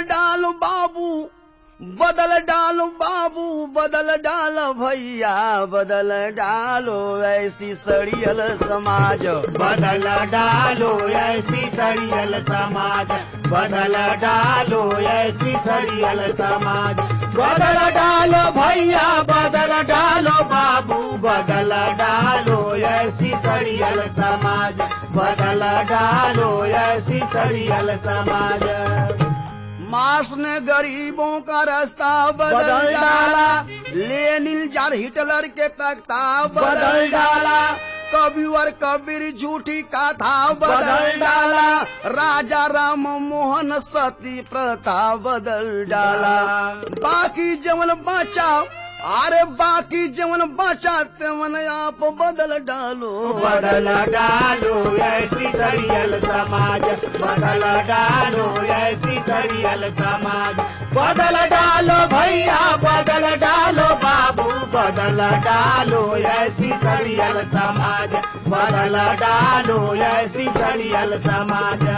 डालो बाबू, बदल डालो बाबू, बदल डालो भैया, बदल डालो ऐसी सड़ियल समाज। बदल डालो ऐसी सड़ियल समाज, बदल डालो ऐसी सड़ियल समाज। बदल डालो भैया, बदल डालो बाबू, बदल डालो ऐसी सड़ियल समाज, बदल डालो ऐसी सड़ियल समाज। मार्क्स ने गरीबों का रास्ता बदल डाला, लेनिन जार हिटलर के तख्ता बदल डाला, कबीर कबीर झूठी कथा बदल डाला, राजा राम मोहन सती प्रथा बदल डाला। बाकी जवन बचा, अरे बाकी जवन बचा तेवन आप बदल डालो। बदल डालो ऐसी सड़ियल समाज, बदल डालो ऐसी सड़ियल समाज। बदल डालो भैया, बदल डालो बाबू, बदल डालो ऐसी सड़ियल समाज, बदल डालो ऐसी सड़ियल समाज।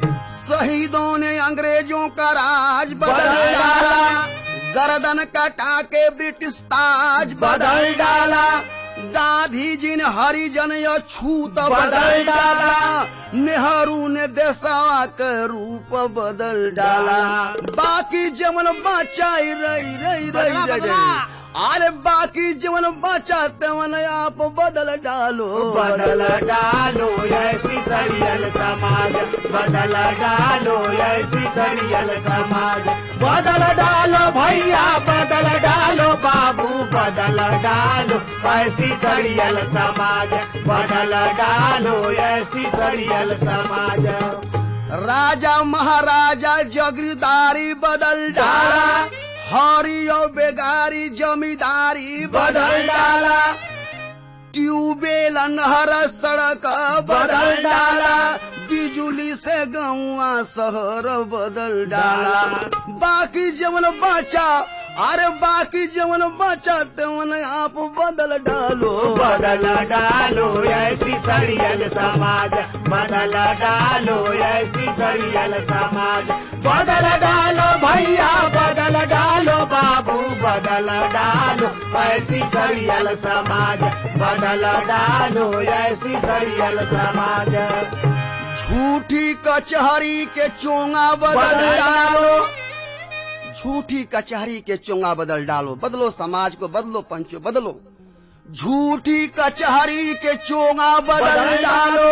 शहीदों ने अंग्रेजों का राज बदल डाला, गर्दन कटा के ब्रिटिश ताज बदल डाला, गांधी जी ने हरिजन अछूत बदल डाला, नेहरू ने देशवा का रूप बदल डाला। बाकी जमन बचा रही रही रही रही, अरे बाकी जीवन बचा तेवन आप बदल डालो। बदल डालो ऐसी सड़ियल समाज, बदल डालो ऐसी सड़ियल समाज। बदल डालो भैया, बदल डालो बाबू, बदल डालो ऐसी सड़ियल समाज, बदल डालो ऐसी सड़ियल समाज। राजा महाराजा जागीरदारी बदल डाला, हरी और बेगारी जमींदारी बदल डाला, ट्यूबवेल नहर सड़क बदल डाला, बिजुली से गाँवा शहर बदल डाला। बाकी जवन बचा, अरे बाकी जवन बचा तेवन आप बदल डालो। बदल डालो ऐसी सड़ियल समाज, बदल डालो ऐसी सड़ियल समाज। बदल डालो भैया, बदल डालो बाबू, बदल डालो ऐसी सड़ियल समाज, बदल डालो ऐसी सड़ियल समाज। झूठी कचहरी के चोंगा बदल डालो, झूठी कचहरी के चोंगा बदल डालो। बदलो समाज को, बदलो पंचो बदलो। झूठी कचहरी के चोंगा बदल डालो,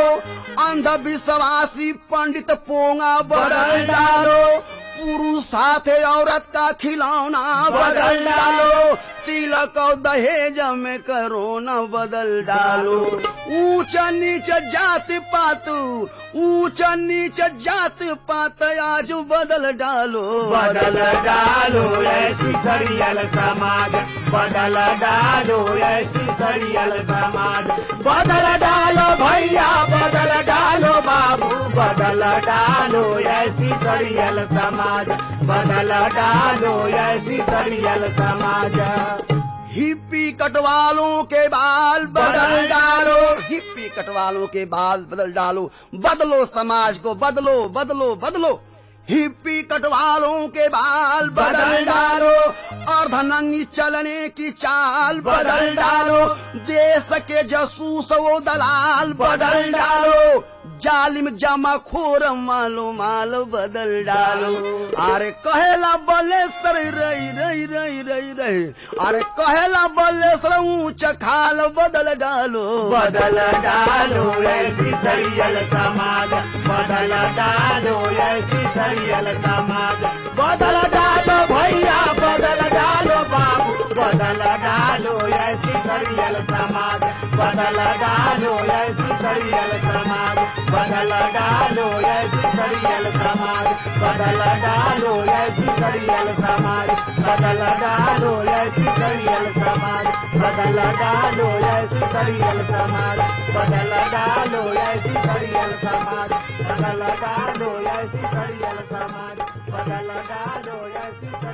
अंधविश्वासी पंडित पोंगा बदल डालो, पुरुष साथे औरत का खिलौना बदल डालो, तिलक और दहेज में करोना बदल डालो। ऊंच नीच जात पात, ऊंच नीच जात पात आज बदल डालो। बदल डालो ऐसी सड़ियल समाज, बदल डालो ऐसी सड़ियल समाज। बदल डालो भैया, बदल डालो बाबू, बदल डालो ऐसी सड़ियल समाज, बदल डालो ऐसी सड़ियल समाज। हिप्पी कटवालों के बाल बदल डालो, हिप्पी कटवालों के बाल बदल डालो। बदलो समाज को, बदलो बदलो बदलो। हिप्पी कटवालों के बाल बदल डालो, अर्धनंगी चलने की चाल बदल डालो, देश के जासूस वो दलाल बदल डालो, जालिम जमाखोर मालो माल बदल डालो। अरे कहेला बलेसर रही रही रही रही रही, अरे कहेला बलेसर ऊंच खाल बदल डालो। बदल डालो ऐसी सड़ियल समाज, बदल डालो ऐसी सड़ियल समाज। बदल डालो भैया, बदल डालो बाबू, बदल डालो ऐसी सड़ियल समाज, बदल डालो ऐसी सड़ियल समाज। बदल डालो ऐसी सड़ियल समाज, बदल डालो ऐसी सड़ियल समाज, बदल डालो ऐसी सड़ियल समाज, बदल डालो ऐसी सड़ियल समाज, बदल डालो ऐसी सड़ियल समाज, बदल डालो ऐसी सड़ियल समाज, बदल डालो ऐसी